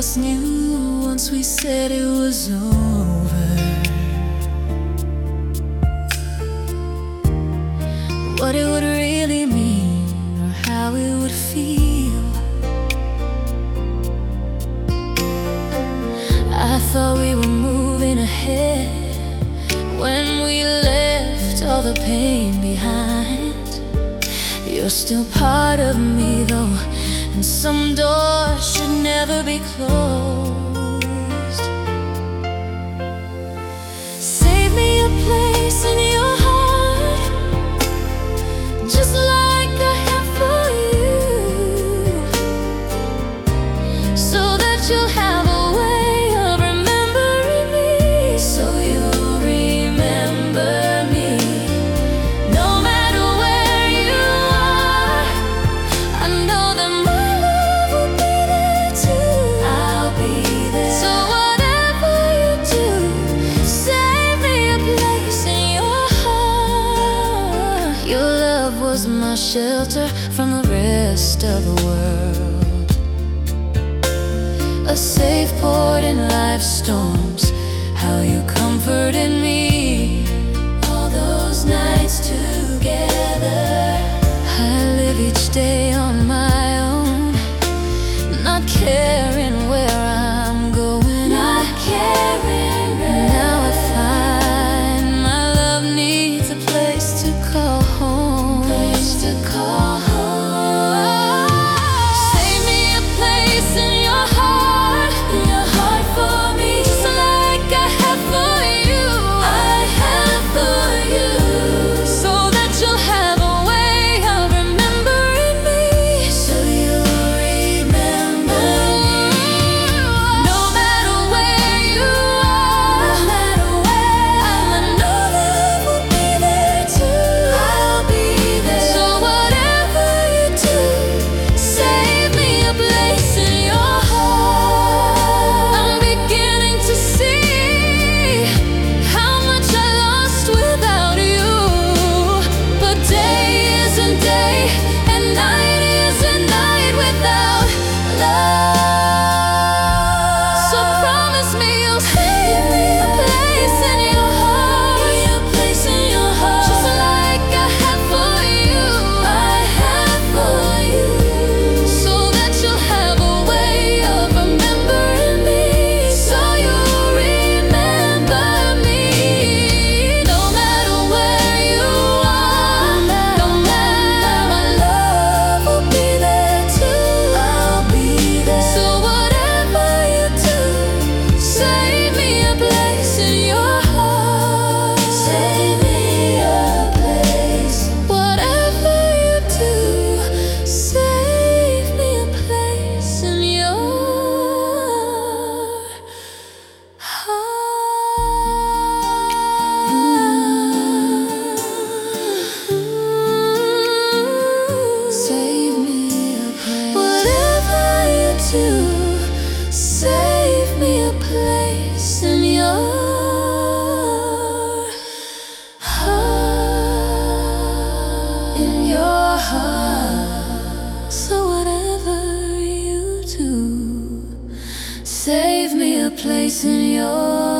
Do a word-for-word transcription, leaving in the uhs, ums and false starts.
us knew once we said it was over, what it would really mean or how it would feel. I thought we were moving ahead when we left all the pain behind. You're still part of me though, and some doors should never be closed. Save me a place in your heart, just like I have for you, so that you'll have a way of remembering me. So you'll remember me, no matter where you are. I know that my love will be there too. I'll be there. So whatever you do, save me a place in your heart. Your love was my shelter from the rest of the world, a safe port in life's storms. How you comforted me all those nights together. I live each day on my own, not caring where I'm going, not caring. Now I find my love needs a place to call home, place to call home. Save me a place in your heart, in your heart for me, just like I have for you. I have for you, so that you'll have a way of remembering me. So you'll remember me, no matter where you are, no matter where. I know love will be there too. I'll be there. So whatever you do, save me a place in your heart. I'm beginning to see how much I lost without you, but day isn't day, and night isn't night without love. So promise me you'll save me a place in your heart, a place in your heart, just like I have for you. I have for you, so that you'll have a way of remembering me. So you'll remember me, no matter where you are, no matter. My love will be there too. I'll be there. So whatever you do, save me a place in your heart. Save me a place. Whatever you do, save me a place in your heart. Save me a place. Whatever you do, save me a place in your heart. In your heart. So whatever you do, save me a place in your